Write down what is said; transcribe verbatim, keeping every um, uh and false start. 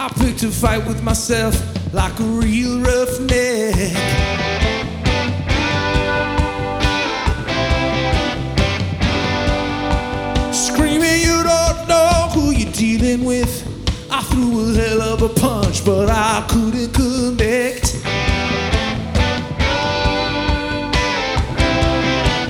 I picked a fight with myself like a real roughneck. Screaming you don't know who you're dealing with. I threw a hell of a punch, but I couldn't